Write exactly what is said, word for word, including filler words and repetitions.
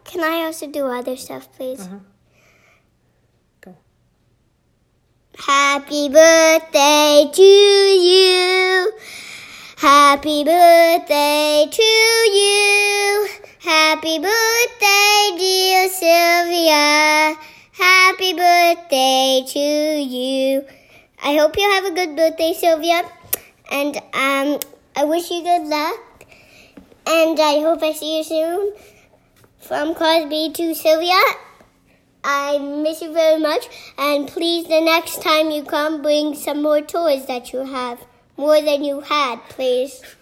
Can I also do other stuff, please? Uh-huh. Go. Happy birthday to you. Happy birthday to you. Happy birthday, dear Sylvia. Happy birthday to you. I hope you have a good birthday, Sylvia. And um, I wish you good luck. And I hope I see you soon. From Crosby to Sylvia, I miss you very much. And please, the next time you come, bring some more toys that you have. More than you had, please.